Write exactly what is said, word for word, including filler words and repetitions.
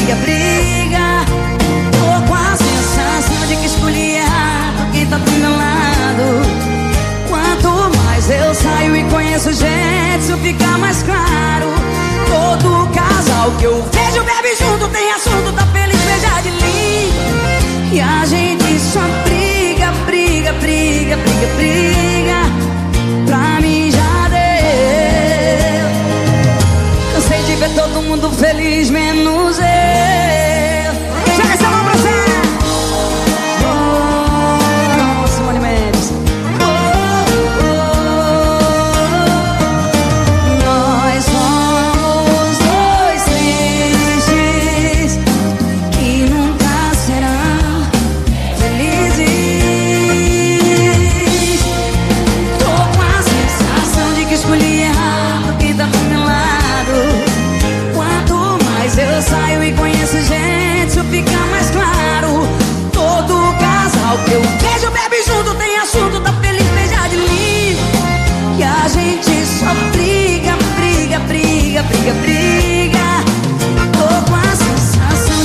a briga. Tô com a sensação de que escolhi errado quem tá do meu lado. Quanto mais eu saio e conheço gente, isso fica mais claro. Todo casal que eu